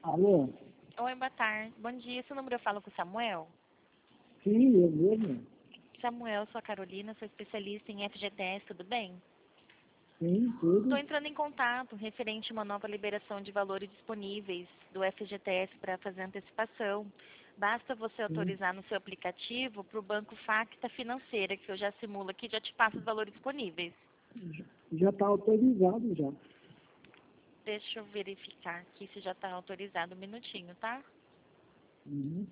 Alô? Oi, boa tarde. Bom dia. Esse número eu falo com o Samuel? Sim, eu mesmo. Samuel, sou a Carolina, sou especialista em FGTS, tudo bem? Sim, Estou tudo. entrando em contato referente a uma nova liberação de valores disponíveis do FGTS para fazer antecipação. Basta você Sim. autorizar no seu aplicativo para o Banco Facta Financeira, que eu já simulo aqui e já te passo os valores disponíveis. Já está autorizado já. Deixa eu verificar aqui se já está autorizado. Um minutinho, tá? Uhum.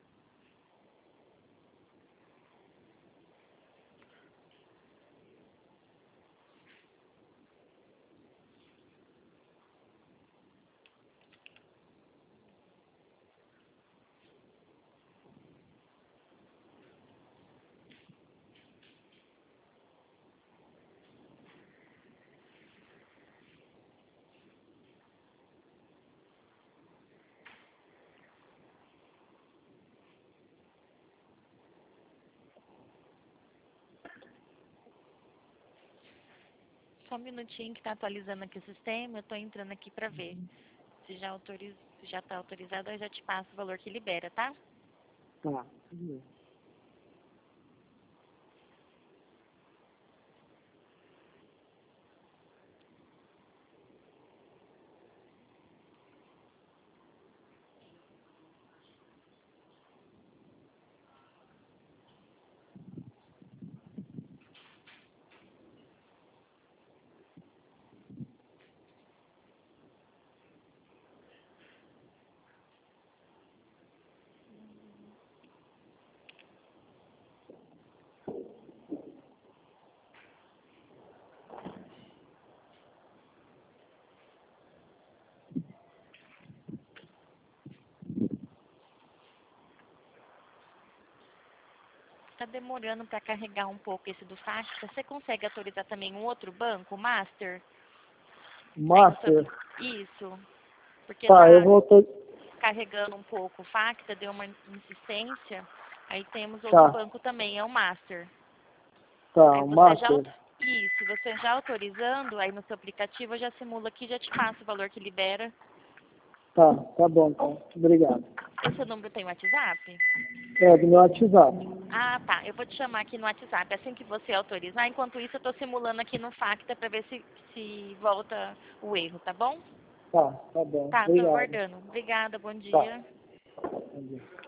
Só um minutinho que está atualizando aqui o sistema. Eu estou entrando aqui para ver se já está autorizado. Aí já te passo o valor que libera, tá? Tá. Está demorando para carregar um pouco esse do Facta. Você consegue autorizar também um outro banco, o Master? Aí no seu... Master. Isso, porque Tá, eu tá vou... carregando um pouco o Facta, deu uma insistência. Aí temos outro Tá, banco também, é o Master. tá, Aí o você já... Master. Isso, você já autorizando, aí no seu aplicativo eu já simulo aqui, já te passo o valor que libera. Tá bom, então. Obrigado. Esse número tem WhatsApp? É, do meu WhatsApp. Ah, tá. Eu vou te chamar aqui no WhatsApp assim que você autorizar. Enquanto isso, eu estou simulando aqui no Facta para ver se volta o erro, tá bom? Tá bom. Tá, tô Obrigado. aguardando. Obrigada, bom Tá. dia. Bom dia.